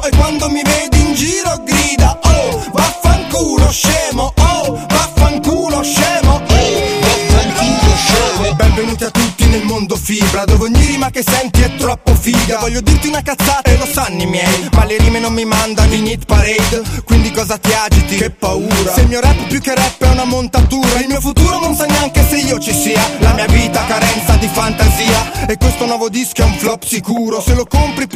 e quando mi vedi in giro grida oh, vaffanculo scemo, oh, vaffanculo scemo, oh, vaffanculo scemo. Benvenuti a tutti nel mondo fibra, dove ogni rima che senti è troppo figa. Voglio dirti una cazzata e lo sanno i miei, ma le rime non mi mandano in hit parade. Quindi cosa ti agiti? Che paura. Se il mio rap più che rap è una montatura, il mio futuro non sa neanche se io ci sia. La mia vita carenza di fantasia, e questo nuovo disco è un flop sicuro. Se lo compri